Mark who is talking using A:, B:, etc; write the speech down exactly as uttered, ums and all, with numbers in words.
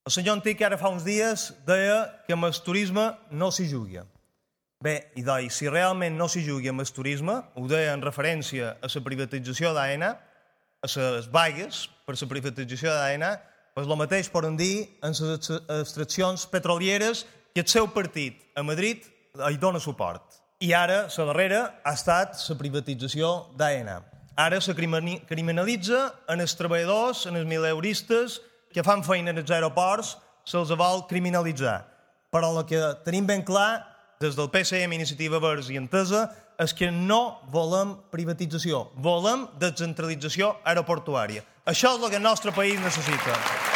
A: El senyor Antic ara fa uns dies deia que amb el turisme no s'hi juga. Bé, i doncs, si realment no s'hi juga amb el turisme, ho deia en referència a la privatització d'Aena, a les vagues per la privatització d'Aena, doncs el mateix poden dir en les extraccions petrolieres que el seu partit a Madrid hi dona suport. I ara la darrera ha estat la privatització d'Aena. Ara se criminalitza en els treballadors, en els mileuristes que fan feina en els aeroports, se'ls vol criminalitzar. Però el que tenim ben clar, des del P S M, Iniciativa Verds i Entesa, és que no volem privatització, volem descentralització aeroportuària. Això és el que el nostre país necessita.